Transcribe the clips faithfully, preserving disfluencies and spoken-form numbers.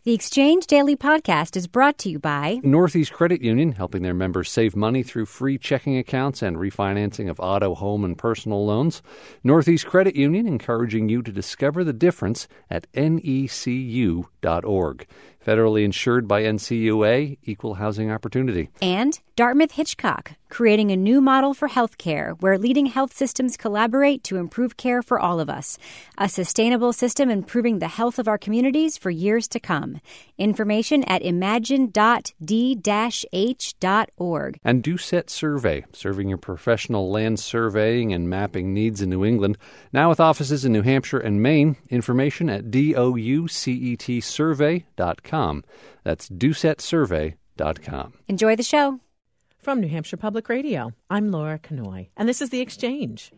The Exchange Daily Podcast is brought to you by Northeast Credit Union, helping their members save money through free checking accounts and refinancing of auto, home, and personal loans. Northeast Credit Union, encouraging you to discover the difference at N E C U dot org. Federally insured by N C U A, Equal Housing Opportunity. And Dartmouth Hitchcock, creating a new model for healthcare where leading health systems collaborate to improve care for all of us. A sustainable system improving the health of our communities for years to come. Information at imagine dot d dash h dot org. And Doucette Survey, serving your professional land surveying and mapping needs in New England. Now with offices in New Hampshire and Maine. Information at doucet survey dot com. That's doucette survey dot com. Enjoy the show. From New Hampshire Public Radio, I'm Laura Kanoy, and this is The Exchange.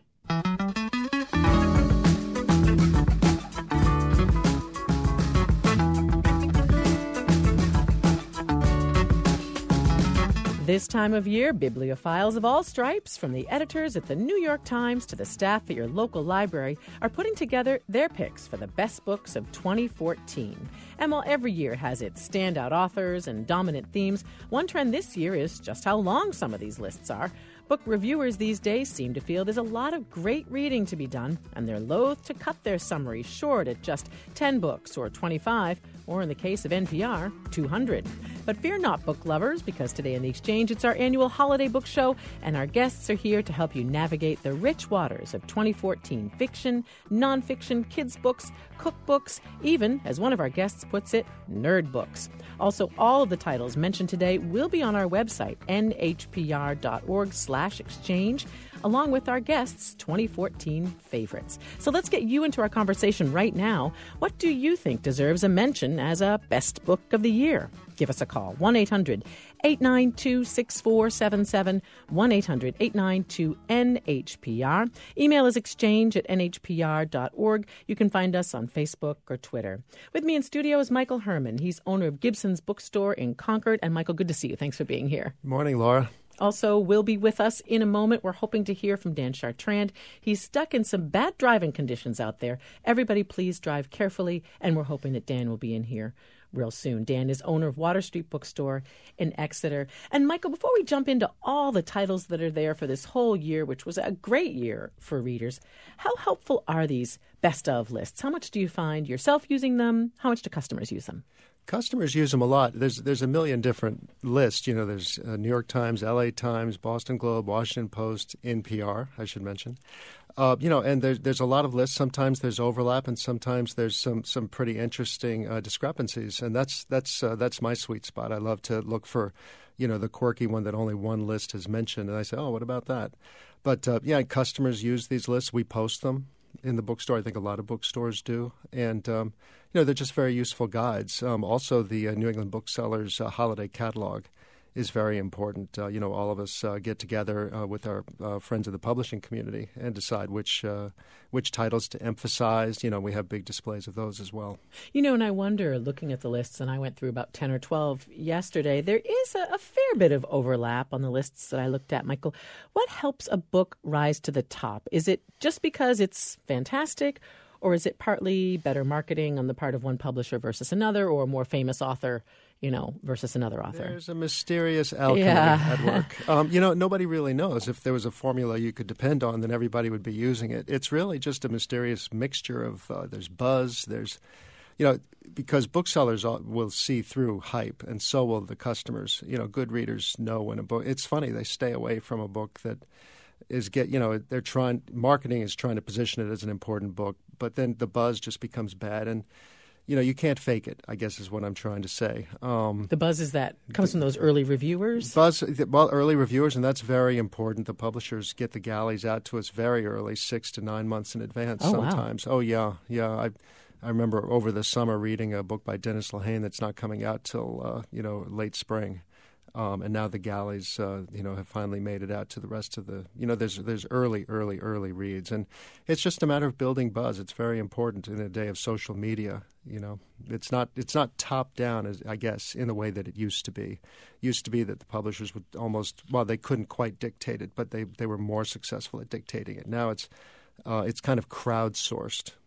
This time of year, bibliophiles of all stripes, from the editors at the New York Times to the staff at your local library, are putting together their picks for the best books of twenty fourteen. And while every year has its standout authors and dominant themes, one trend this year is just how long some of these lists are. Book reviewers these days seem to feel there's a lot of great reading to be done, and they're loath to cut their summaries short at just ten books or twenty-five, or in the case of N P R, two hundred. But fear not, book lovers, because today in The Exchange, it's our annual holiday book show, and our guests are here to help you navigate the rich waters of twenty fourteen fiction, nonfiction, kids' books, cookbooks, even, as one of our guests puts it, nerd books. Also, all of the titles mentioned today will be on our website, n h p r dot org slash exchange, along with our guests' twenty fourteen favorites. So let's get you into our conversation right now. What do you think deserves a mention as a best book of the year? Give us a call, one eight hundred eight nine two six four seven seven, one eight hundred eight nine two N H P R. Email is exchange at n h p r dot org. You can find us on Facebook or Twitter. With me in studio is Michael Herman. He's owner of Gibson's Bookstore in Concord. And Michael, good to see you. Thanks for being here. Morning, Laura. Also will be with us in a moment. We're hoping to hear from Dan Chartrand. He's stuck in some bad driving conditions out there. Everybody please drive carefully, and we're hoping that Dan will be in here real soon. Dan is owner of Water Street Bookstore in Exeter. And Michael, before we jump into all the titles that are there for this whole year, which was a great year for readers, how helpful are these best of lists? How much do you find yourself using them? How much do customers use them? Customers use them a lot. There's there's a million different lists. You know, there's uh, New York Times, L A Times, Boston Globe, Washington Post, N P R, I should mention. Uh, you know, and there's there's a lot of lists. Sometimes there's overlap, and sometimes there's some some pretty interesting uh, discrepancies. And that's that's uh, that's my sweet spot. I love to look for, you know, the quirky one that only one list has mentioned, and I say, oh, what about that? But uh, yeah, customers use these lists. We post them in the bookstore. I think a lot of bookstores do, and um, you know, they're just very useful guides. Um, also, the uh, New England Booksellers uh, holiday catalog is very important. Uh, you know, all of us uh, get together uh, with our uh, friends of the publishing community and decide which uh, which titles to emphasize. You know, we have big displays of those as well. You know, and I wonder, looking at the lists, and I went through about ten or twelve yesterday, there is a, a fair bit of overlap on the lists that I looked at, Michael. What helps a book rise to the top? Is it just because it's fantastic, or is it partly better marketing on the part of one publisher versus another, or a more famous author, you know, versus another author? There's a mysterious alchemy yeah. at work. Um, you know, nobody really knows. If there was a formula you could depend on, then everybody would be using it. It's really just a mysterious mixture of uh, there's buzz, there's, you know, because booksellers will see through hype, and so will the customers. You know, good readers know when a book. It's funny, they stay away from a book that is get you know they're trying marketing is trying to position it as an important book, but then the buzz just becomes bad, and you know you can't fake it, I guess is what I'm trying to say. Um, the buzz is that comes from those early reviewers. Buzz, well, early reviewers, and that's very important. The publishers get the galleys out to us very early, six to nine months in advance. Oh, sometimes. Wow. Oh yeah, yeah. I I remember over the summer reading a book by Dennis Lehane that's not coming out till uh, you know late spring. Um, and now the galleys, uh, you know, have finally made it out to the rest of the, you know, there's there's early, early, early reads, and it's just a matter of building buzz. It's very important in a day of social media. You know, it's not it's not top down, as I guess, in the way that it used to be. It used to be that the publishers would almost, well, they couldn't quite dictate it, but they they were more successful at dictating it. Now it's uh, it's kind of crowdsourced.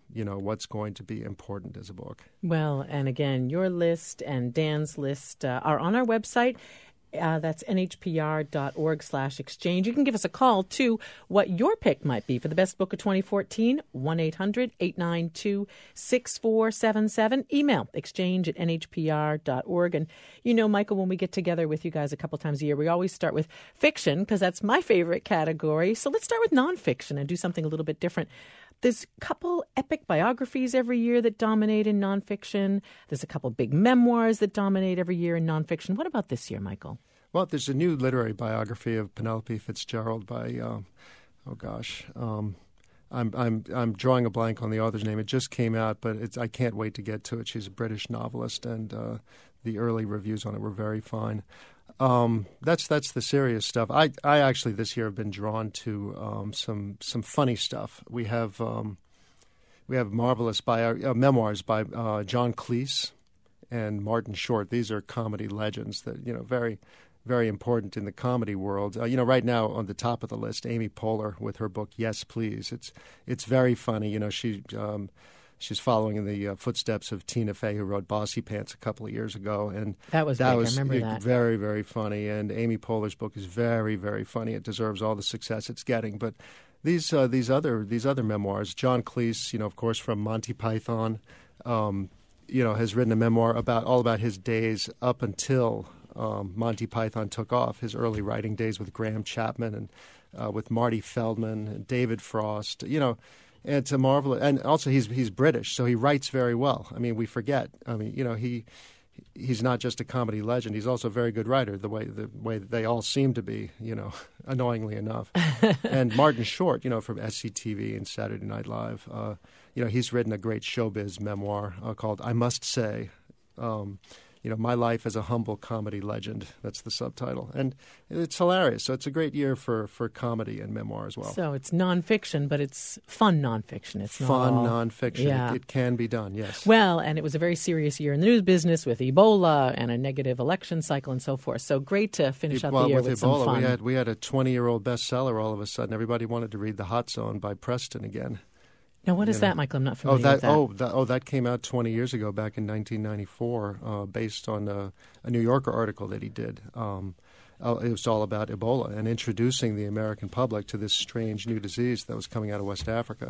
you know, what's going to be important as a book. Well, and again, your list and Dan's list uh, are on our website. Uh, that's nhpr.org slash exchange. You can give us a call, too, what your pick might be for the best book of twenty fourteen, one eight hundred eight nine two six four seven seven. Email exchange at nhpr.org. And, you know, Michael, when we get together with you guys a couple times a year, we always start with fiction because that's my favorite category. So let's start with nonfiction and do something a little bit different. There's a couple epic biographies every year that dominate in nonfiction. There's a couple big memoirs that dominate every year in nonfiction. What about this year, Michael? Well, there's a new literary biography of Penelope Fitzgerald by, uh, oh gosh, um, I'm I'm I'm drawing a blank on the author's name. It just came out, but it's I can't wait to get to it. She's a British novelist, and uh, the early reviews on it were very fine. Um, that's that's the serious stuff. I, I actually this year have been drawn to um, some some funny stuff. We have um, we have marvelous bio, uh, memoirs by uh, John Cleese and Martin Short. These are comedy legends that you know very very important in the comedy world. Uh, you know, right now on the top of the list, Amy Poehler with her book Yes Please. It's it's very funny. You know, she. Um, She's following in the uh, footsteps of Tina Fey, who wrote Bossy Pants a couple of years ago, and that was that big. was I remember that. very, very funny. And Amy Poehler's book is very, very funny. It deserves all the success it's getting. But these uh, these other these other memoirs, John Cleese, you know, of course, from Monty Python, um, you know, has written a memoir about all about his days up until um, Monty Python took off. His early writing days with Graham Chapman and uh, with Marty Feldman and David Frost. You know. And it's a marvelous, and also he's he's British, so he writes very well. I mean, we forget. I mean, you know, he he's not just a comedy legend; he's also a very good writer. The way the way that they all seem to be, you know, annoyingly enough. And Martin Short, you know, from S C T V and Saturday Night Live, uh, you know, he's written a great showbiz memoir uh, called "I Must Say." Um, You know, My Life as a Humble Comedy Legend. That's the subtitle. And it's hilarious. So it's a great year for, for comedy and memoir as well. So it's nonfiction, but it's fun nonfiction. It's not Fun all... nonfiction. Yeah. It, it can be done, yes. Well, and it was a very serious year in the news business with Ebola and a negative election cycle and so forth. So great to finish out well, the year with, with Ebola, some fun. We had, we had a twenty-year-old bestseller all of a sudden. Everybody wanted to read The Hot Zone by Preston again. Now, what is you know. that, Michael? I'm not familiar oh, that, with that. Oh, that, oh, that came out twenty years ago, back in nineteen ninety-four, uh, based on a, a New Yorker article that he did. Um, uh, it was all about Ebola and introducing the American public to this strange new disease that was coming out of West Africa,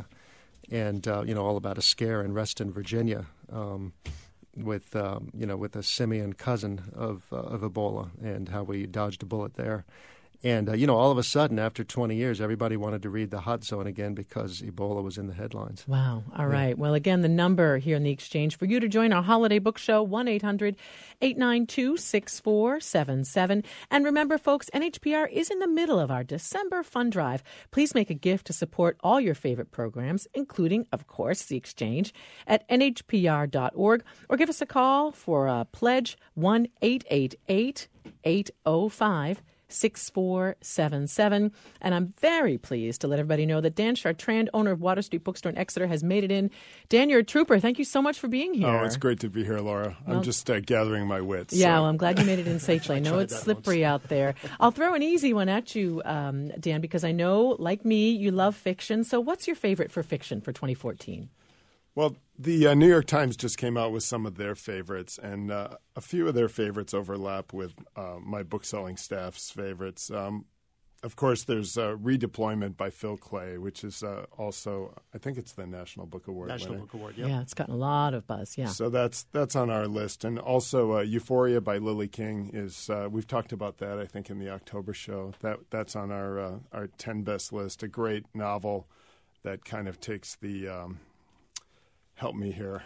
and uh, you know, all about a scare in Reston, Virginia, um, with um, you know, with a simian cousin of uh, of Ebola, and how we dodged a bullet there. And, uh, you know, all of a sudden, after twenty years, everybody wanted to read The Hot Zone again because Ebola was in the headlines. Wow. All Yeah. right. Well, again, the number here in the exchange for you to join our holiday book show, one eight hundred eight nine two six four seven seven. And remember, folks, N H P R is in the middle of our December fund drive. Please make a gift to support all your favorite programs, including, of course, the exchange at N H P R dot org, or give us a call for a pledge, one eight eight eight eight oh five six four seven seven. And I'm very pleased to let everybody know that Dan Chartrand, owner of Water Street Bookstore in Exeter, has made it in. Dan, you're a trooper. Thank you so much for being here. Oh, it's great to be here, Laura. Well, I'm just uh, gathering my wits. Yeah, so. well, I'm glad you made it in safely. I know it's slippery out there. I'll throw an easy one at you, um, Dan, because I know, like me, you love fiction. So what's your favorite for fiction for twenty fourteen? Well, the uh, New York Times just came out with some of their favorites, and uh, a few of their favorites overlap with uh, my book-selling staff's favorites. Um, of course, there's uh, Redeployment by Phil Clay, which is uh, also, I think it's the National Book Award National winner. Book Award, yeah. Yeah, it's gotten a lot of buzz, yeah. So that's that's on our list. And also uh, Euphoria by Lily King is, uh, we've talked about that, I think, in the October show. That That's on our, uh, our ten best list, a great novel that kind of takes the... Um, Help me here.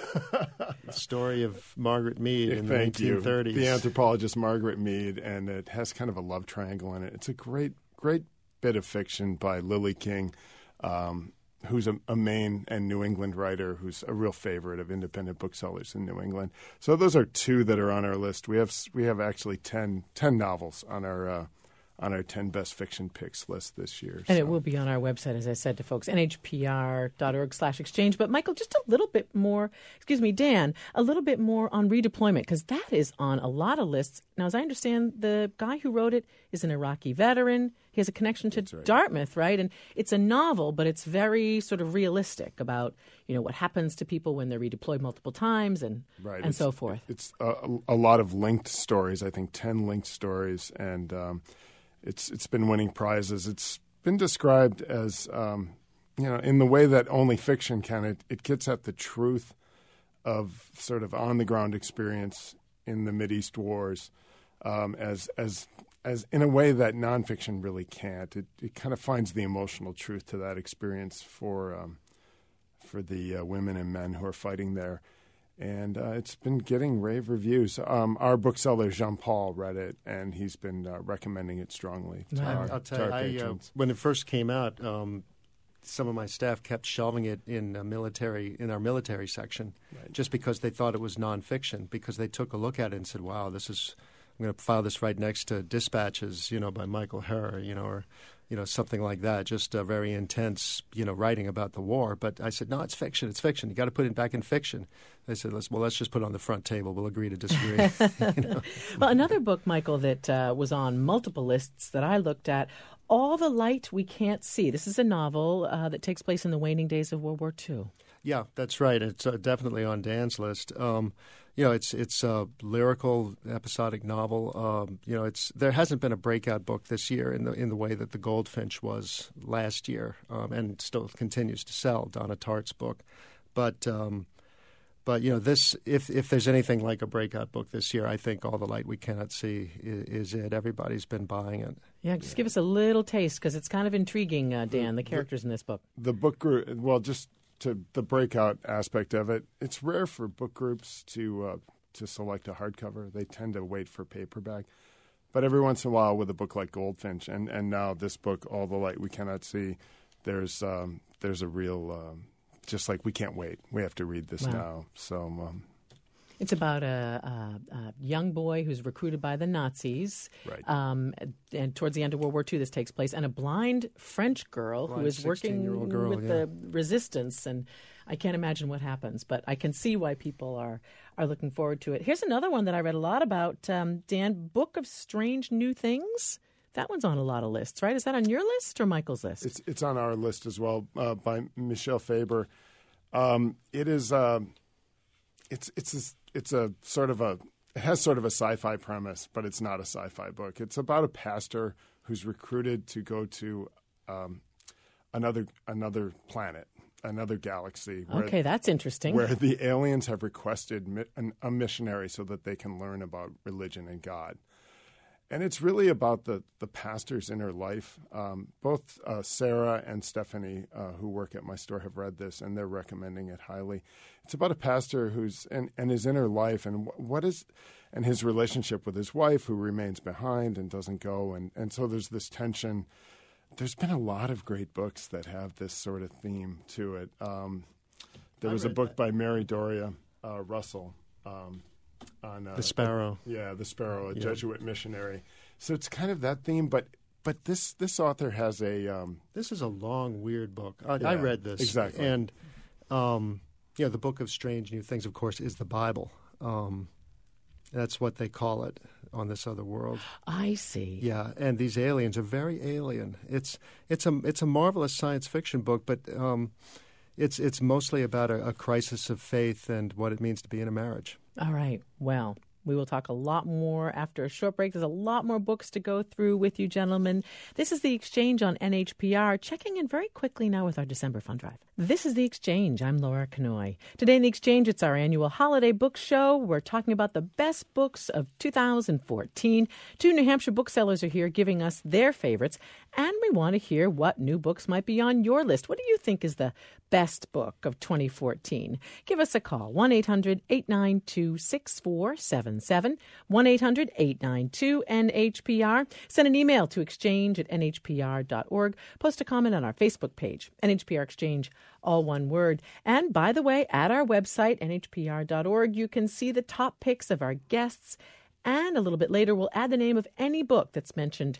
The story of Margaret Mead in Thank the nineteen thirties. You. The anthropologist Margaret Mead, and it has kind of a love triangle in it. It's a great, great bit of fiction by Lily King, um, who's a, a Maine and New England writer who's a real favorite of independent booksellers in New England. So those are two that are on our list. We have we have actually ten, ten novels on our uh, on our ten best fiction picks list this year. And so. it will be on our website, as I said to folks, N H P R dot org slash exchange. But, Michael, just a little bit more, excuse me, Dan, a little bit more on redeployment, because that is on a lot of lists. Now, as I understand, the guy who wrote it is an Iraqi veteran. He has a connection to right. Dartmouth, right? And it's a novel, but it's very sort of realistic about, you know, what happens to people when they're redeployed multiple times and right. and it's, so forth. It's a, a lot of linked stories, I think ten linked stories, and um, it's it's been winning prizes. It's been described as, um, you know, in the way that only fiction can. It, it gets at the truth of sort of on-the-ground experience in the Mideast wars um, as as as in a way that nonfiction really can't. It it kind of finds the emotional truth to that experience for um, for the uh, women and men who are fighting there. And uh, it's been getting rave reviews. Um, our bookseller, Jean-Paul, read it, and he's been uh, recommending it strongly to Wow. our, I'll tell to you, our I, uh, patrons. when it first came out, um, some of my staff kept shelving it in uh, military in our military section, Right. just because they thought it was nonfiction. Because they took a look at it and said, "Wow, this is." I'm going to file this right next to Dispatches, you know, by Michael Herr, you know, or you know something like that. Just uh, very intense, you know, writing about the war. But I said, "No, it's fiction. It's fiction. You got to put it back in fiction." They said, "Let's well, let's just put it on the front table. We'll agree to disagree." You know? Well, another book, Michael, that uh, was on multiple lists that I looked at, All the Light We Can't See. This is a novel uh, that takes place in the waning days of World War Two. Yeah, that's right. It's uh, definitely on Dan's list. Um, you know, it's it's a lyrical, episodic novel. Um, you know, it's there hasn't been a breakout book this year in the in the way that The Goldfinch was last year, um, and still continues to sell. Donna Tartt's book, but um, but you know, this if if there's anything like a breakout book this year, I think All the Light We Cannot See is, is it. Everybody's been buying it. Yeah, just give us a little taste, because it's kind of intriguing, uh, Dan, the characters in this book. The book group, well, just to the breakout aspect of it, it's rare for book groups to uh, to select a hardcover. They tend to wait for paperback. But every once in a while, with a book like Goldfinch, and, and now this book, All the Light We Cannot See, there's um, there's a real, um, just like we can't wait. We have to read this Wow. now. So um, It's about a, a, a young boy who's recruited by the Nazis. Right. Um, and towards the end of World War Two, this takes place. And a blind French girl Blind who is working sixteen-year-old girl, with yeah. the resistance. And I can't imagine what happens, but I can see why people are, are looking forward to it. Here's another one that I read a lot about, um, Dan, Book of Strange New Things. That one's on a lot of lists, right? Is that on your list or Michael's list? it's it's on our list as well, uh, by Michel Faber. Um, it is uh, it's it's a, it's a sort of a it has sort of a sci-fi premise, but it's not a sci-fi book. It's about a pastor who's recruited to go to um, another another planet, another galaxy. Where, Okay, that's interesting. Where the aliens have requested mi- an, a missionary so that they can learn about religion and God. And it's really about the, the pastor's inner life. Um, both uh, Sarah and Stephanie, uh, who work at my store, have read this, and they're recommending it highly. It's about a pastor who's and, and his inner life, and what is, and his relationship with his wife, who remains behind and doesn't go, and, and so there's this tension. There's been a lot of great books that have this sort of theme to it. Um, there I was a read book that. by Mary Doria uh, Russell. Um, On, uh, The Sparrow. yeah, the Sparrow, a Yeah. Jesuit missionary. So it's kind of that theme, but but this this author has a um, This is a long, weird book. I, Yeah, I read this exactly. and um, you know, the Book of Strange New Things, of course, is the Bible. Um, that's what they call it on this other world. I see. Yeah, and these aliens are very alien. It's it's a it's a marvelous science fiction book, but um, it's it's mostly about a, a crisis of faith and what it means to be in a marriage. All right. Well, we will talk a lot more after a short break. There's a lot more books to go through with you, gentlemen. This is The Exchange on N H P R, checking in very quickly now with our December fund drive. This is The Exchange. I'm Laura Kanoy. Today in The Exchange, it's our annual holiday book show. We're talking about the best books of two thousand fourteen. Two New Hampshire booksellers are here giving us their favorites, and we want to hear what new books might be on your list. What do you think is the best book of twenty fourteen? Give us a call, one eight hundred eight nine two six four seven seven, one eight hundred eight nine two N H P R. Send an email to exchange at N H P R dot org. Post a comment on our Facebook page, N H P R Exchange, all one word. And by the way, at our website, N H P R dot org, you can see the top picks of our guests. And a little bit later, we'll add the name of any book that's mentioned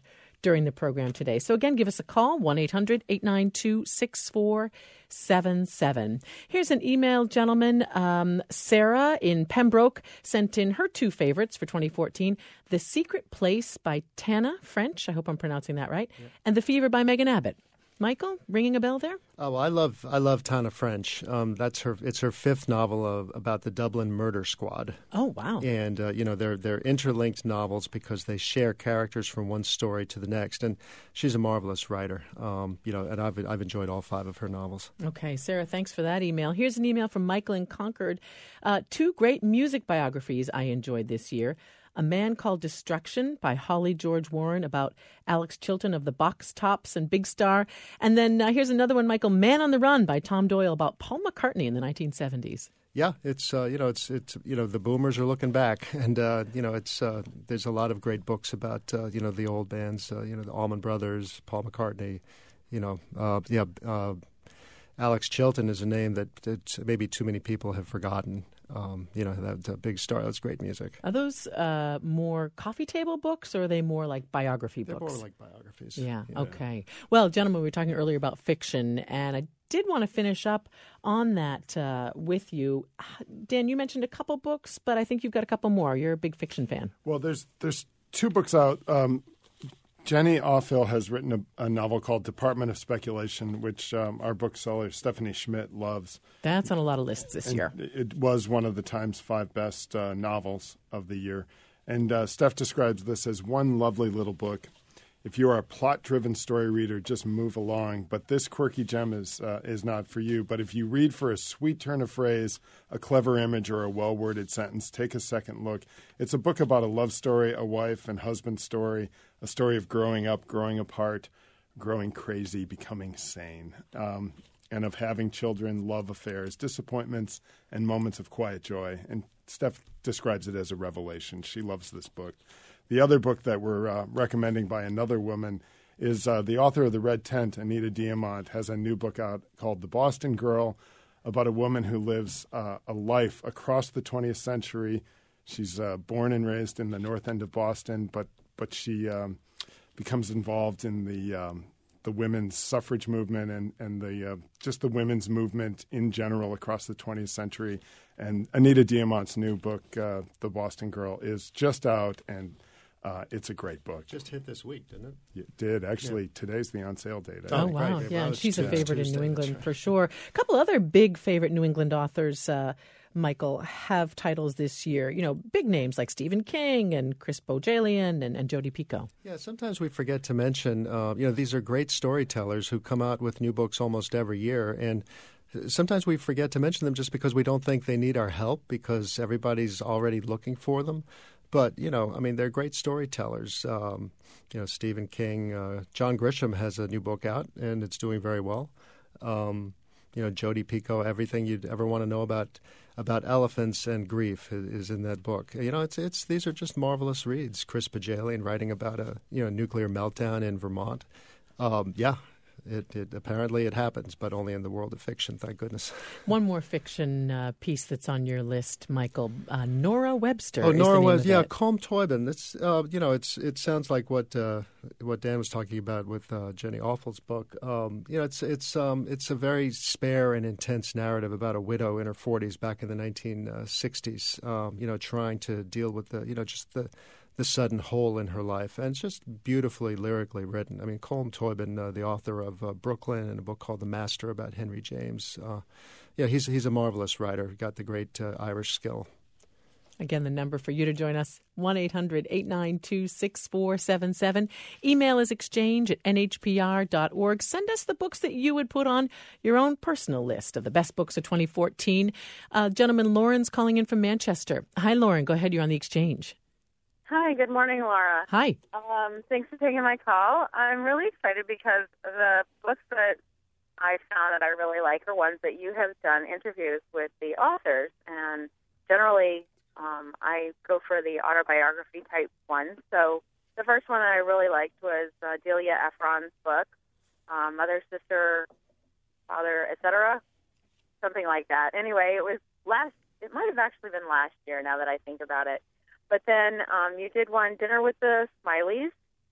during the program today. So again, give us a call, one eight hundred eight nine two six four seven seven. Here's an email, gentlemen. Um, Sarah in Pembroke sent in her two favorites for twenty fourteen, The Secret Place by Tana French, I hope I'm pronouncing that right, yeah. and The Fever by Megan Abbott. Michael, ringing a bell there? Oh, well, I love I love Tana French. Um, that's her. It's her fifth novel of, about the Dublin Murder Squad. Oh, wow! And uh, you know they're they're interlinked novels because they share characters from one story to the next. And she's a marvelous writer. Um, you know, and I've I've enjoyed all five of her novels. Okay, Sarah, thanks for that email. Here's an email from Michael in Concord. Uh, two great music biographies I enjoyed this year. A Man Called Destruction by Holly George Warren about Alex Chilton of the Box Tops and Big Star. And then uh, here's another one, Michael, Man on the Run by Tom Doyle about Paul McCartney in the nineteen seventies. Yeah, it's uh, you know it's it's you know the boomers are looking back, and uh, you know it's uh, there's a lot of great books about uh, you know the old bands, uh, you know the Allman Brothers, Paul McCartney, you know uh, yeah uh, Alex Chilton is a name that, that maybe too many people have forgotten. Um, you know, that uh, Big Star, that's great music. Are those uh, more coffee table books, or are they more like biography They're books? They're more like biographies. Yeah, yeah, okay. Well, gentlemen, we were talking earlier about fiction, and I did want to finish up on that uh, with you. Dan, you mentioned a couple books, but I think you've got a couple more. You're a big fiction fan. Well, there's there's two books out. Um, Jenny Offill has written a, a novel called Department of Speculation, which um, our bookseller Stephanie Schmidt loves. That's on a lot of lists this and year. It was one of the Times five best uh, novels of the year. And uh, Steph describes this as one lovely little book. If you are a plot-driven story reader, just move along. But this quirky gem is uh, is not for you. But if you read for a sweet turn of phrase, a clever image, or a well-worded sentence, take a second look. It's a book about a love story, a wife and husband story, a story of growing up, growing apart, growing crazy, becoming sane, um, and of having children, love affairs, disappointments, and moments of quiet joy. And Steph describes it as a revelation. She loves this book. The other book that we're uh, recommending by another woman is uh, the author of The Red Tent, Anita Diamant, has a new book out called The Boston Girl, about a woman who lives uh, a life across the twentieth century. She's uh, born and raised in the north end of Boston, but but she um, becomes involved in the um, the women's suffrage movement and and the uh, just the women's movement in general across the twentieth century. And Anita Diamant's new book, uh, The Boston Girl, is just out, and Uh, it's a great book. Just hit this week, didn't it? It did. Actually, yeah. Today's the on-sale date. Oh, wow. Right. Yeah, well, she's a favorite Tuesday, in New England right. for sure. A couple other big favorite New England authors, uh, Michael, have titles this year. You know, big names like Stephen King and Chris Bojalian and, and Jodi Picoult. Yeah, sometimes we forget to mention, uh, you know, these are great storytellers who come out with new books almost every year, and sometimes we forget to mention them just because we don't think they need our help because everybody's already looking for them. But, you know, I mean, they're great storytellers. Um, you know, Stephen King, uh, John Grisham has a new book out, and it's doing very well. Um, you know, Jodi Picoult, everything you'd ever want to know about about elephants and grief is, is in that book. You know, it's it's these are just marvelous reads. Chris Bojalian writing about a you know nuclear meltdown in Vermont. Um, yeah. It, it apparently it happens, but only in the world of fiction. Thank goodness. One more fiction uh, piece that's on your list, Michael. Uh, Nora Webster. Oh, is Nora the name Webster. of Yeah, it. Colm Toibin. That's uh, you know, it's it sounds like what uh, what Dan was talking about with uh, Jenny Offill's book. Um, you know, it's it's um, it's a very spare and intense narrative about a widow in her forties back in the nineteen sixties. Um, you know, trying to deal with the you know just the. the sudden hole in her life. And it's just beautifully lyrically written. I mean, Colm Toibin, uh, the author of uh, Brooklyn and a book called The Master about Henry James. Uh, yeah, he's he's a marvelous writer. Got the great uh, Irish skill. Again, the number for you to join us, one eight hundred eight nine two six four seven seven. Email is exchange at n h p r dot org. Send us the books that you would put on your own personal list of the best books of twenty fourteen. Uh, gentleman Lauren's calling in from Manchester. Hi, Lauren. Go ahead. You're on the exchange. Hi, good morning, Laura. Hi. Um, thanks for taking my call. I'm really excited because the books that I found that I really like are ones that you have done interviews with the authors. And generally, um, I go for the autobiography type ones. So the first one that I really liked was uh, Delia Ephron's book, um, Mother, Sister, Father, et cetera, something like that. Anyway, it was last. It might have actually been last year now that I think about it. But then um, you did one, Dinner with the Smileys,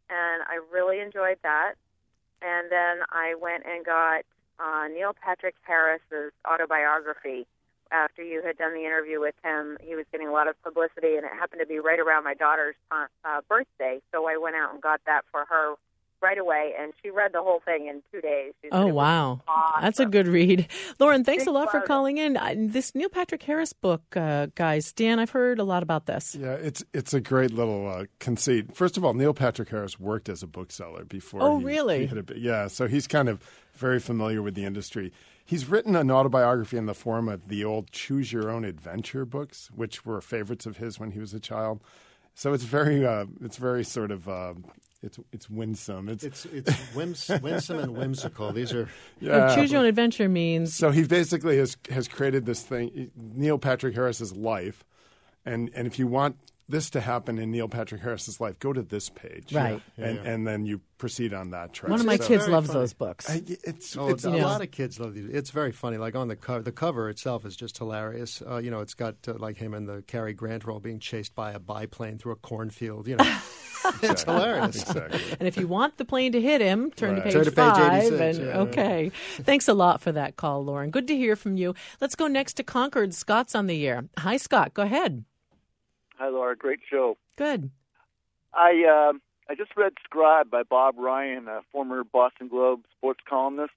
and I really enjoyed that. And then I went and got uh, Neil Patrick Harris's autobiography. After you had done the interview with him, he was getting a lot of publicity, and it happened to be right around my daughter's uh, uh, birthday. So I went out and got that for her right away, and she read the whole thing in two days. She oh, wow. Awesome. That's a good read. Lauren, thanks Big a lot for love. calling in. I, this Neil Patrick Harris book, uh, guys, Dan, I've heard a lot about this. Yeah, it's it's a great little uh, conceit. First of all, Neil Patrick Harris worked as a bookseller before. Oh, he, really? He hit a bit. Yeah, so he's kind of very familiar with the industry. He's written an autobiography in the form of the old Choose Your Own Adventure books, which were favorites of his when he was a child. So it's very, uh, it's very sort of, uh, it's it's winsome. It's it's, it's whims, winsome and whimsical. These are yeah. Choose Your Own Adventure means So he basically has has created this thing, Neil Patrick Harris's life, and and if you want this to happen in Neil Patrick Harris's life, go to this page, Right. Yeah, and yeah. and then you proceed on that track. one of my It's kids very loves funny. those books. I, it's Oh, it's a Yeah. lot of kids love these. It's very funny. Like on the cover, the cover itself is just hilarious. Uh, you know, it's got uh, like him in the Cary Grant role being chased by a biplane through a cornfield. You know, it's hilarious. Exactly. And if you want the plane to hit him, turn Right. to page Turn to page five. eighty-six, And yeah. okay, thanks a lot for that call, Lauren. Good to hear from you. Let's go next to Concord. Scott's on the air. Hi, Scott. Go ahead. Hi, Laura. Great show. Good. I uh, I just read Scribe by Bob Ryan, a former Boston Globe sports columnist,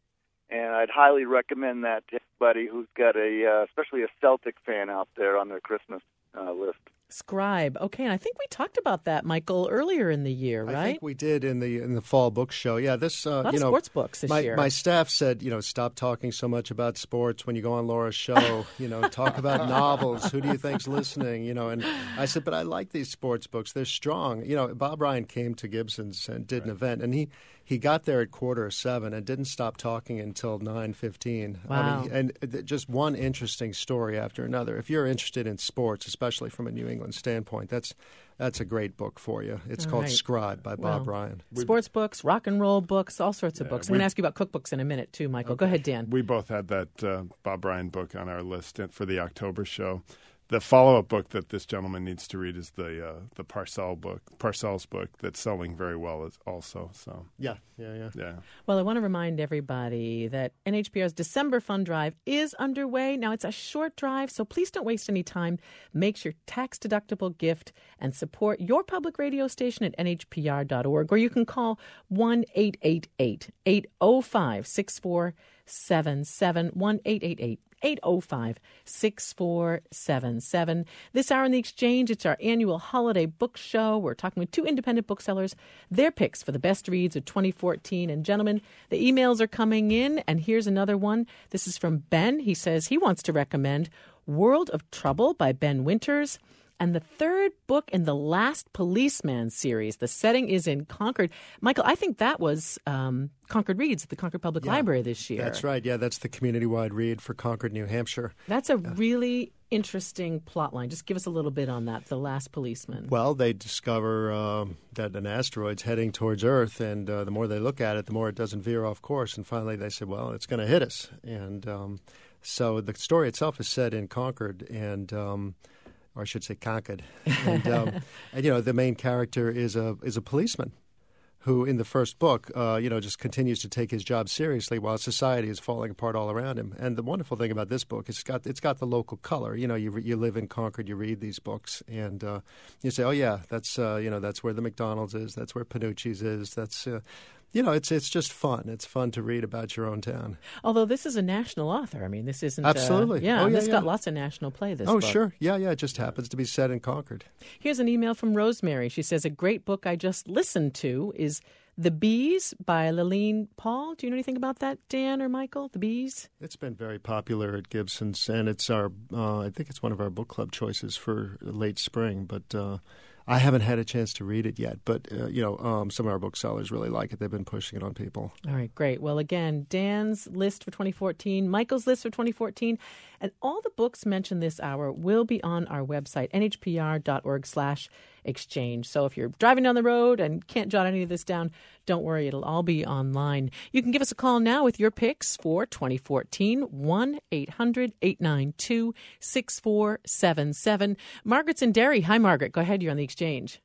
and I'd highly recommend that to anybody who's got a, uh, especially a Celtic fan out there on their Christmas uh, list. Scribe. Okay, and I think we talked about that, Michael, earlier in the year, right? I think we did in the in the fall book show. Yeah, this uh, a lot you of know, sports books this my, year. My staff said, you know, stop talking so much about sports when you go on Laura's show. You know, talk about novels. Who do you think's listening? You know, and I said, but I like these sports books. They're strong. You know, Bob Ryan came to Gibson's and did an event, and he. He got there at quarter of seven and didn't stop talking until nine fifteen. Wow. I mean, and th- just one interesting story after another. If you're interested in sports, especially from a New England standpoint, that's that's a great book for you. It's All called right. Scribe by Bob Well, Ryan. Sports books, rock and roll books, all sorts of Yeah, books. I'm we- going to ask you about cookbooks in a minute, too, Michael. Go ahead, Dan. We both had that uh, Bob Ryan book on our list for the October show. The follow-up book that this gentleman needs to read is the uh, the Parcell book, Parcells book, that's selling very well as- also. So Yeah, yeah, yeah. yeah, Well, I want to remind everybody that N H P R's December Fund Drive is underway. Now, it's a short drive, so please don't waste any time. Make your tax-deductible gift and support your public radio station at N H P R dot org, or you can call one eight eight eight, eight oh five, six four seven seven, one eight eight eight, eight oh five, six four seven seven. This hour in the Exchange, it's our annual holiday book show. We're talking with two independent booksellers, their picks for the best reads of twenty fourteen. And gentlemen, the emails are coming in, and here's another one. This is from Ben. He says he wants to recommend World of Trouble by Ben Winters. And the third book in the Last Policeman series. The setting is in Concord. Michael, I think that was um, Concord Reads at the Concord Public Yeah, Library this year. That's right. Yeah, that's the community-wide read for Concord, New Hampshire. That's a really interesting plot line. Just give us a little bit on that, The Last Policeman. Well, they discover um, that an asteroid's heading towards Earth, and uh, the more they look at it, the more it doesn't veer off course. And finally they said, well, it's going to hit us. And um, so the story itself is set in Concord, and um, or I should say Concord. And, um, and, you know, the main character is a is a policeman who, in the first book, uh, you know, just continues to take his job seriously while society is falling apart all around him. And the wonderful thing about this book is it's got it's got the local color. You know, you re- you live in Concord, you read these books, and uh, you say, oh yeah, that's uh, you know that's where the McDonald's is, that's where Panucci's is, that's. Uh, You know, it's it's just fun. It's fun to read about your own town. Although this is a national author. I mean, this isn't... Absolutely. Uh, yeah, Oh, and yeah, this yeah. got lots of national play, this Oh, book. sure. Yeah, yeah. It just happens to be set in Concord. Here's an email from Rosemary. She says, a great book I just listened to is The Bees by Laline Paul. Do you know anything about that, Dan or Michael? The Bees? It's been very popular at Gibson's, and it's our uh, I think it's one of our book club choices for late spring, but uh, I haven't had a chance to read it yet. But, uh, you know, um, some of our booksellers really like it. They've been pushing it on people. All right, great. Well, again, Dan's list for twenty fourteen, Michael's list for twenty fourteen, and all the books mentioned this hour will be on our website, N H P R dot org slash exchange. So if you're driving down the road and can't jot any of this down, don't worry, it'll all be online. You can give us a call now with your picks for twenty fourteen, one eight hundred, eight nine two, six four seven seven. Margaret's in Derry. Hi, Margaret. Go ahead. You're on the Exchange. Hi.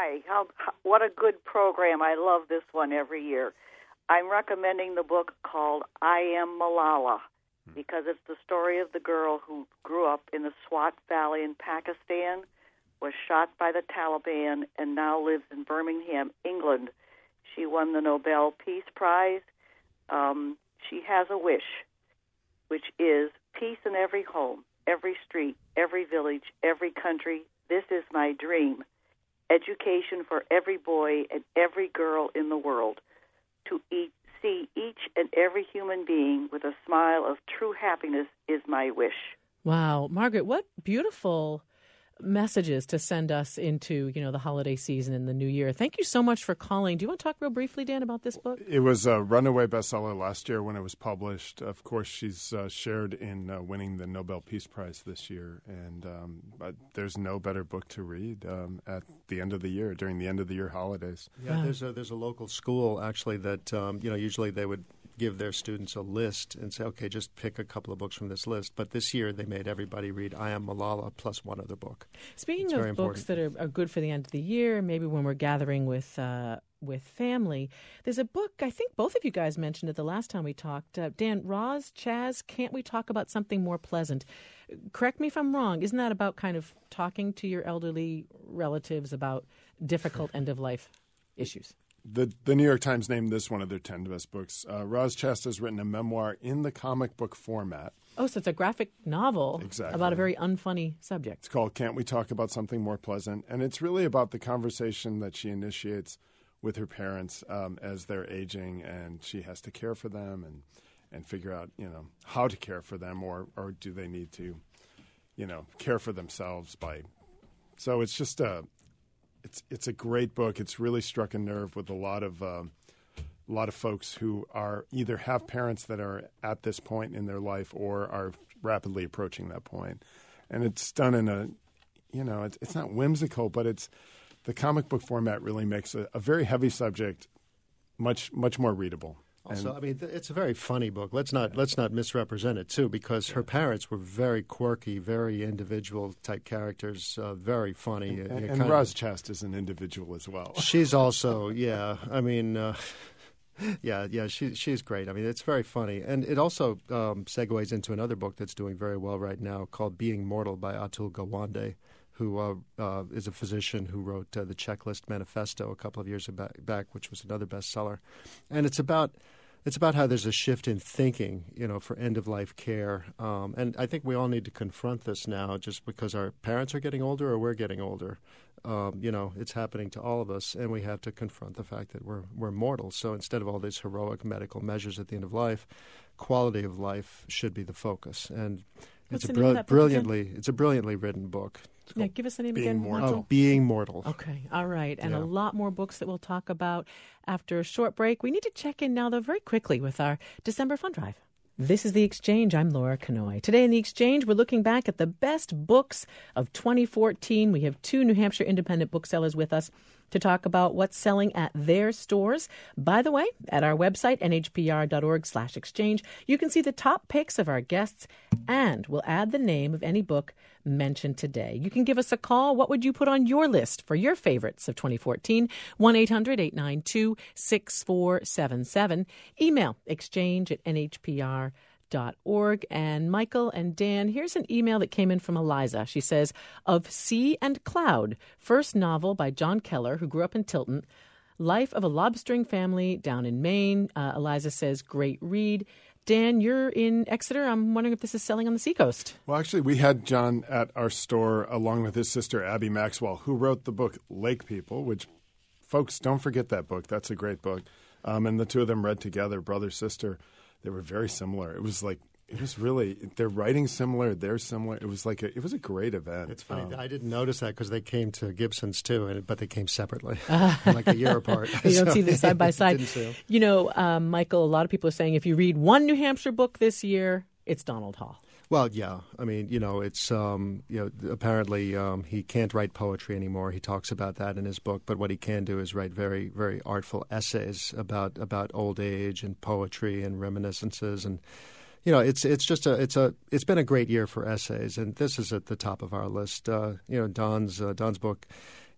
Hi. How, what a good program. I love this one every year. I'm recommending the book called I Am Malala because it's the story of the girl who grew up in the Swat Valley in Pakistan, was shot by the Taliban, and now lives in Birmingham, England. She won the Nobel Peace Prize. Um, she has a wish, which is peace in every home, every street, every village, every country. This is my dream. Education for every boy and every girl in the world. To eat, see each and every human being with a smile of true happiness is my wish. Wow. Margaret, what beautiful messages to send us into, you know, the holiday season and the new year. Thank you so much for calling. Do you want to talk real briefly, Dan, about this book? It was a runaway bestseller last year when it was published. Of course, she's uh, shared in uh, winning the Nobel Peace Prize this year, and um, but there's no better book to read um, at the end of the year, during the end of the year holidays. Yeah, Wow. there's a there's a local school actually that um, you know usually they would give their students a list and say, okay, just pick a couple of books from this list. But this year they made everybody read I Am Malala plus one other book. Speaking It's of very books important. that are, are good for the end of the year, maybe when we're gathering with uh, with family, there's a book, I think both of you guys mentioned it the last time we talked. Uh, Dan, Roz, Chaz, Can't We Talk About Something More Pleasant? Correct me if I'm wrong. Isn't that about kind of talking to your elderly relatives about difficult end-of-life issues? The the New York Times named this one of their ten best books. Uh, Roz Chast has written a memoir in the comic book format. Oh, so it's a graphic novel Exactly. about a very unfunny subject. It's called Can't We Talk About Something More Pleasant? And it's really about the conversation that she initiates with her parents um, as they're aging, and she has to care for them and, and figure out, you know, how to care for them, or, or do they need to, you know, care for themselves by. So it's just a it's it's a great book. It's really struck a nerve with a lot of um, a lot of folks who are either have parents that are at this point in their life or are rapidly approaching that point. And it's done in a, you know, it's, it's not whimsical, but it's the comic book format really makes a, a very heavy subject much much more readable. Also, And- I mean, th- it's a very funny book. Let's not let's not misrepresent it too, because her parents were very quirky, very individual type characters, uh, very funny. And, uh, and kind of- Roz Chast is an individual as well. She's also, yeah. I mean, uh, yeah, yeah. She she's great. I mean, it's very funny, and it also um, segues into another book that's doing very well right now called "Being Mortal" by Atul Gawande, who uh, uh, is a physician who wrote uh, the Checklist Manifesto a couple of years aba- back, which was another bestseller, and it's about. It's about how there's a shift in thinking, you know, for end-of-life care. Um, and I think we all need to confront this now just because our parents are getting older or we're getting older. Um, you know, it's happening to all of us, and we have to confront the fact that we're we're mortal. So instead of all these heroic medical measures at the end of life, quality of life should be the focus. And What's it's a the name of brill- that book again? brilliantly it's a brilliantly written book. It's Yeah, called give us the name Being again. Mortal. Michael. Oh, Being Mortal. Okay, all right. And Yeah. a lot more books that we'll talk about after a short break. We need to check in now, though, very quickly with our December Fund Drive. This is The Exchange. I'm Laura Kanoy. Today in The Exchange, we're looking back at the best books of twenty fourteen. We have two New Hampshire independent booksellers with us to talk about what's selling at their stores. By the way, at our website, n h p r dot org slash exchange, you can see the top picks of our guests, and we'll add the name of any book mentioned today. You can give us a call. What would you put on your list for your favorites of twenty fourteen? one eight hundred eight nine two six four seven seven. Email exchange at n h p r dot org. And Michael and Dan, here's an email that came in from Eliza. She says, of Sea and Cloud, first novel by John Keller, who grew up in Tilton, life of a lobstering family down in Maine. Uh, Eliza says, great read. Dan, you're in Exeter. I'm wondering if this is selling on the Seacoast. Well, actually, we had John at our store along with his sister, Abby Maxwell, who wrote the book Lake People, which, folks, don't forget that book. That's a great book. Um, and the two of them read together, brother, sister. They were very similar. It was like, it was really, they're writing similar, they're similar. It was like, a, it was a great event. It's funny. Um, I didn't notice that because they came to Gibson's too, and, but they came separately, like a year apart. You don't So see them side by side. didn't see 'em. You know, um, Michael, a lot of people are saying if you read one New Hampshire book this year, it's Donald Hall. Well, yeah. I mean, you know, it's um, you know, apparently um, he can't write poetry anymore. He talks about that in his book. But what he can do is write very, very artful essays about about old age and poetry and reminiscences. And you know, it's it's just a it's a it's been a great year for essays, and this is at the top of our list. Uh, you know, Don's uh, Don's book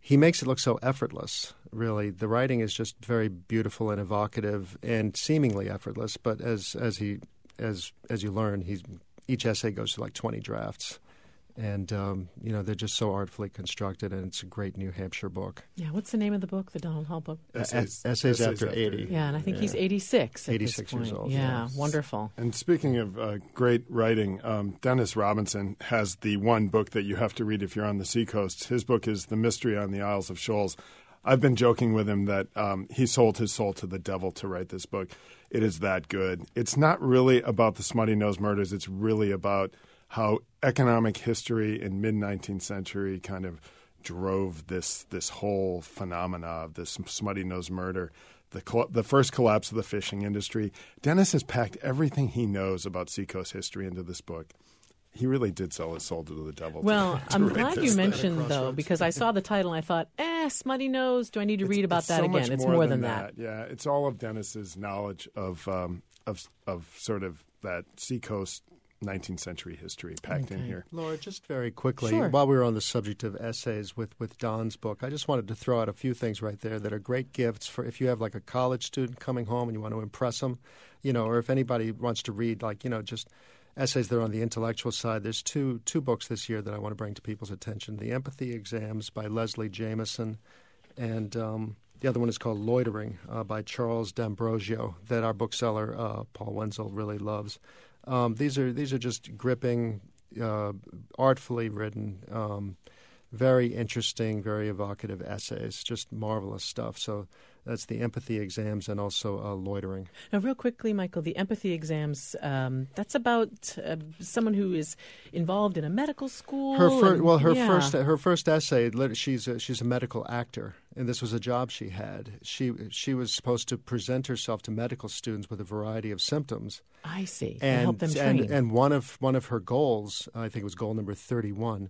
he makes it look so effortless, really. The writing is just very beautiful and evocative and seemingly effortless, but as as he as as you learn, he's each essay goes through like twenty drafts. And, um, you know, they're just so artfully constructed, and it's a great New Hampshire book. Yeah, what's the name of the book, the Donald Hall book? Essays, uh, Essays, Essays after, after eighty. Yeah, and I think yeah. he's eighty-six at eighty-six this point. years old. Yeah, yes. Wonderful. And speaking of uh, great writing, um, Dennis Robinson has the one book that you have to read if you're on the seacoast. His book is The Mystery on the Isles of Shoals. I've been joking with him that um, he sold his soul to the devil to write this book. It is that good. It's not really about the Smutty Nose murders. It's really about how economic history in mid-nineteenth century kind of drove this this whole phenomena of this Smutty Nose murder, the col- the first collapse of the fishing industry. Dennis has packed everything he knows about seacoast history into this book. He really did sell his soul to the devil. Well, to, to I'm write glad this you thing. mentioned, though, because I saw the title and I thought, eh, Smutty Nose, do I need to It's, read about it's that so again? much It's more, more than, than that. that. Yeah, it's all of Dennis's knowledge of um, of of sort of that seacoast nineteenth century history packed okay. in here. Laura, just very quickly, Sure. while we were on the subject of essays with, with Don's book, I just wanted to throw out a few things right there that are great gifts for if you have like a college student coming home and you want to impress them, you know, or if anybody wants to read like, you know, just essays that are on the intellectual side. There's two two books this year that I want to bring to people's attention. The Empathy Exams by Leslie Jameson, and um, the other one is called Loitering uh, by Charles D'Ambrosio that our bookseller, uh, Paul Wenzel, really loves. Um, these are these are just gripping, uh, artfully written, um, very interesting, very evocative essays. Just marvelous stuff. So that's the Empathy Exams and also uh, Loitering. Now, real quickly, Michael, the Empathy Exams, um, that's about uh, someone who is involved in a medical school. Her fir- and, well, her yeah. first her first essay. She's a, she's a medical actor, and this was a job she had. She she was supposed to present herself to medical students with a variety of symptoms. I see. And help them train. and and one of one of her goals, I think it was goal number thirty-one,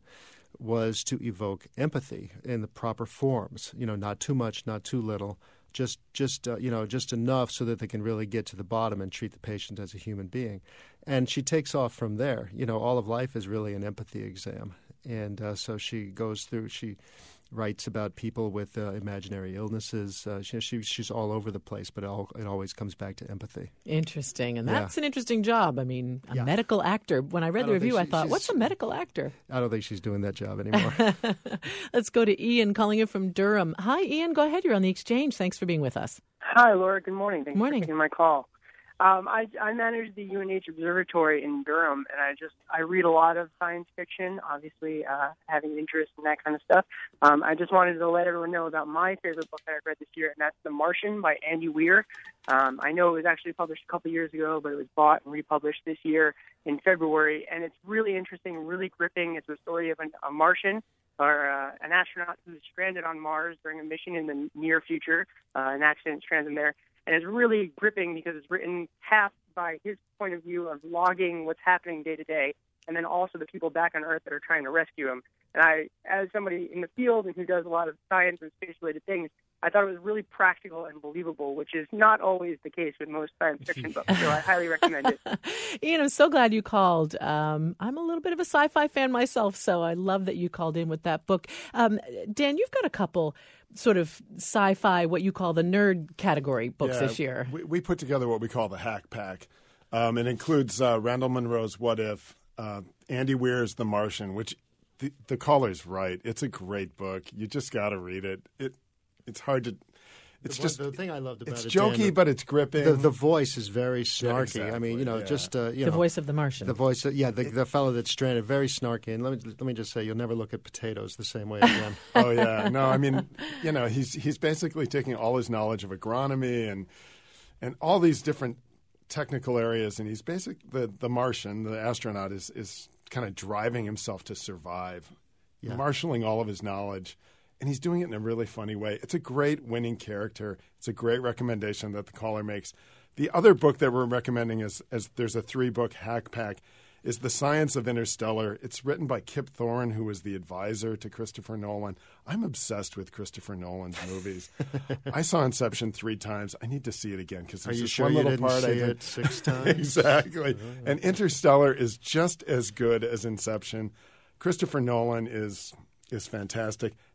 was to evoke empathy in the proper forms. You know, not too much, not too little. Just, just uh, you know, just enough so that they can really get to the bottom and treat the patient as a human being. And she takes off from there. You know, all of life is really an empathy exam. And uh, so she goes through, she writes about people with uh, imaginary illnesses. Uh, she, she, she's all over the place, but it, all, it always comes back to empathy. Interesting. And Yeah. that's an interesting job. I mean, a Yeah. medical actor. When I read I the don't think review, I she- thought, she's- what's a medical actor? I don't think she's doing that job anymore. Let's go to Ian calling in from Durham. Hi, Ian. Go ahead. You're on the Exchange. Thanks for being with us. Hi, Laura. Good morning. Thanks Morning. for taking my call. Um, I, I manage the U N H Observatory in Durham, and I just I read a lot of science fiction. Obviously, uh, having an interest in that kind of stuff. Um, I just wanted to let everyone know about my favorite book that I've read this year, and that's The Martian by Andy Weir. Um, I know it was actually published a couple of years ago, but it was bought and republished this year in February, and it's really interesting, really gripping. It's a story of an, a Martian or uh, an astronaut who's stranded on Mars during a mission in the near future. Uh, an accident strands him there. And it's really gripping because it's written half by his point of view of logging what's happening day to day, and then also the people back on Earth that are trying to rescue him. And I, as somebody in the field and who does a lot of science and space-related things, I thought it was really practical and believable, which is not always the case with most science fiction books. So I highly recommend it. Ian, I'm so glad you called. Um, I'm a little bit of a sci-fi fan myself, so I love that you called in with that book. Um, Dan, you've got a couple sort of sci-fi, what you call the nerd category books Yeah, this year. We, we put together what we call the Hack Pack. Um, it includes uh, Randall Munroe's What If, uh, Andy Weir's The Martian, which the, the caller's right. It's a great book. You just got to read it. It It's hard to It's the, just the thing I loved about it's it, jokey, Dan, but it's gripping. The, the voice is very snarky. exactly, I mean, you know, yeah. just uh, you The know, voice of the Martian. The voice, of, yeah, the, the fellow that's stranded, very snarky. And let me let me just say, you'll never look at potatoes the same way again. Oh yeah, no, I mean, you know, he's he's basically taking all his knowledge of agronomy and and all these different technical areas, and he's basic the the Martian, the astronaut, is is kind of driving himself to survive, Yeah. marshaling all of his knowledge. And he's doing it in a really funny way. It's a great winning character. It's a great recommendation that the caller makes. The other book that we're recommending is, as there's a three-book hack pack, is The Science of Interstellar. It's written by Kip Thorne, who was the advisor to Christopher Nolan. I'm obsessed with Christopher Nolan's movies. I saw Inception three times. I need to see it again because Are there's you this sure one you little didn't part see I did. it six times? Exactly. And Interstellar is just as good as Inception. Christopher Nolan is is fantastic.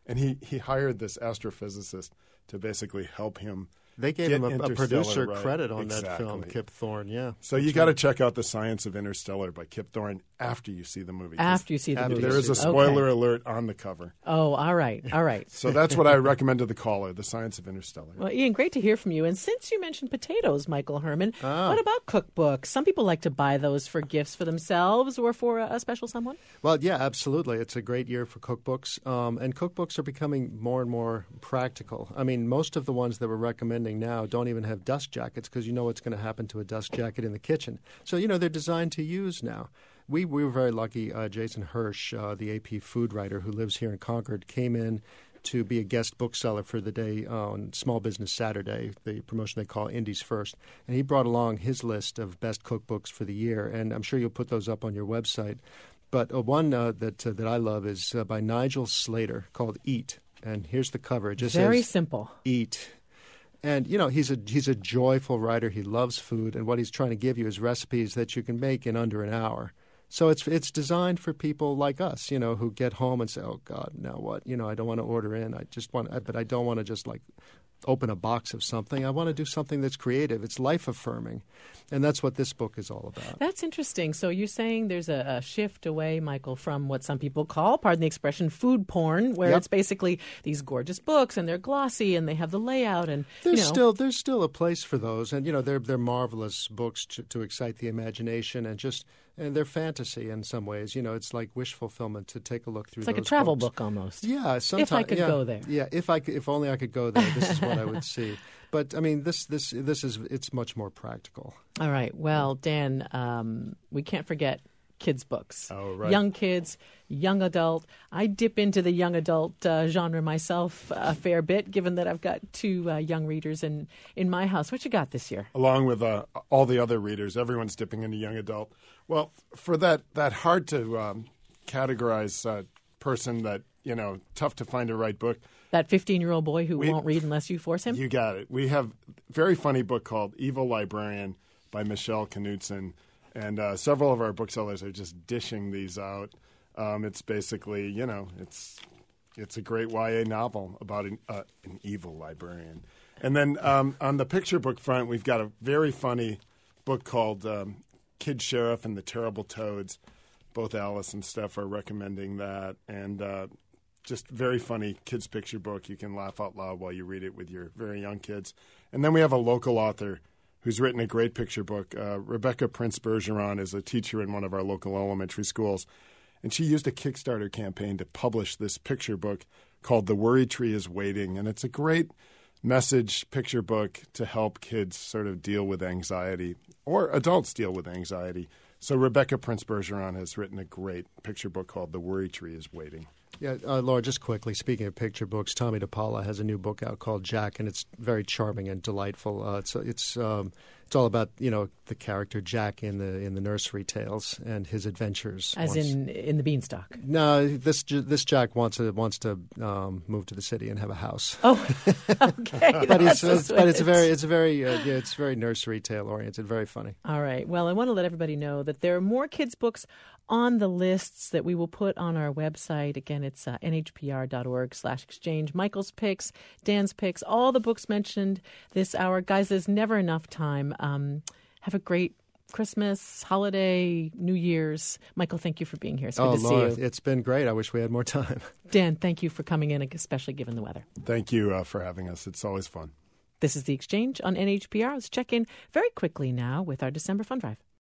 And he, he hired this astrophysicist to basically help him. They gave Get him a, a producer right. credit on exactly. that film, Kip Thorne, yeah. So you got to check out The Science of Interstellar by Kip Thorne after you see the movie. After you see the movie. There is a spoiler okay. alert on the cover. Oh, all right, all right. So that's what I recommend to the caller, The Science of Interstellar. Well, Ian, great to hear from you. And since you mentioned potatoes, Michael Herman, oh. what about cookbooks? Some people like to buy those for gifts for themselves or for a, a special someone. Well, yeah, absolutely. It's a great year for cookbooks. Um, and cookbooks are becoming more and more practical. I mean, most of the ones that we're recommending now don't even have dust jackets because you know what's going to happen to a dust jacket in the kitchen. So, you know, they're designed to use now. We, we were very lucky. Uh, Jason Hirsch, uh, the A P food writer who lives here in Concord, came in to be a guest bookseller for the day on Small Business Saturday, the promotion they call Indies First. And he brought along his list of best cookbooks for the year, and I'm sure you'll put those up on your website. But uh, one uh, that uh, that I love is uh, by Nigel Slater called Eat. And here's the cover. It just Very says, simple. Eat. And, you know, he's a he's a joyful writer. He loves food. And what he's trying to give you is recipes that you can make in under an hour. So it's it's designed for people like us, you know, who get home and say, oh, God, now what? You know, I don't want to order in. I just want – but I don't want to just, like, open a box of something. I want to do something that's creative. It's life-affirming. And that's what this book is all about. That's interesting. So you're saying there's a, a shift away, Michael, from what some people call, pardon the expression, food porn, where yep. it's basically these gorgeous books and they're glossy and they have the layout. And there's you know. still there's still a place for those, and you know they're they're marvelous books to, to excite the imagination and just and they're fantasy in some ways. You know, it's like wish fulfillment to take a look through. It's like those a travel books. book almost. Yeah, sometimes. If I could yeah, go there. Yeah, if I could, if only I could go there. This is what I would see. But I mean, this this this is it's much more practical. All right. Well, Dan, um, we can't forget kids' books. Oh, right. Young kids, young adult. I dip into the young adult uh, genre myself a fair bit, given that I've got two uh, young readers in, in my house. What you got this year? Along with uh, all the other readers, everyone's dipping into young adult. Well, for that, that hard to um, categorize uh, person that, you know, tough to find a right book. That fifteen-year-old boy who we, won't read unless you force him? You got it. We have a very funny book called Evil Librarian by Michelle Knudsen. And uh, several of our booksellers are just dishing these out. Um, it's basically, you know, it's it's a great Y A novel about an, uh, an evil librarian. And then um, on the picture book front, we've got a very funny book called um, Kid Sheriff and the Terrible Toads. Both Alice and Steph are recommending that. And uh, just very funny kids' picture book. You can laugh out loud while you read it with your very young kids. And then we have a local author who's written a great picture book. Uh, Rebecca Prince Bergeron is a teacher in one of our local elementary schools. And she used a Kickstarter campaign to publish this picture book called The Worry Tree is Waiting. And it's a great message picture book to help kids sort of deal with anxiety or adults deal with anxiety. So Rebecca Prince Bergeron has written a great picture book called The Worry Tree is Waiting. Yeah, uh, Laura, just quickly, speaking of picture books, Tommy DePaula has a new book out called Jack, and it's very charming and delightful. Uh, it's it's um, it's all about, you know, the character Jack in the in the nursery tales and his adventures. As once. in in the Beanstalk? No, this this Jack wants to wants to um, move to the city and have a house. Oh, okay. but it's it's, but it's a very it's a very uh, yeah, it's very nursery tale oriented, very funny. All right. Well, I want to let everybody know that there are more kids' books on the lists that we will put on our website. Again, it's uh, nhpr.org slash exchange. Michael's picks, Dan's picks, all the books mentioned this hour. Guys, there's never enough time. Um, have a great Christmas, holiday, New Year's. Michael, thank you for being here. It's good oh, to Laura, see you. It's been great. I wish we had more time. Dan, thank you for coming in, especially given the weather. Thank you uh, for having us. It's always fun. This is The Exchange on N H P R. Let's check in very quickly now with our December Fund Drive.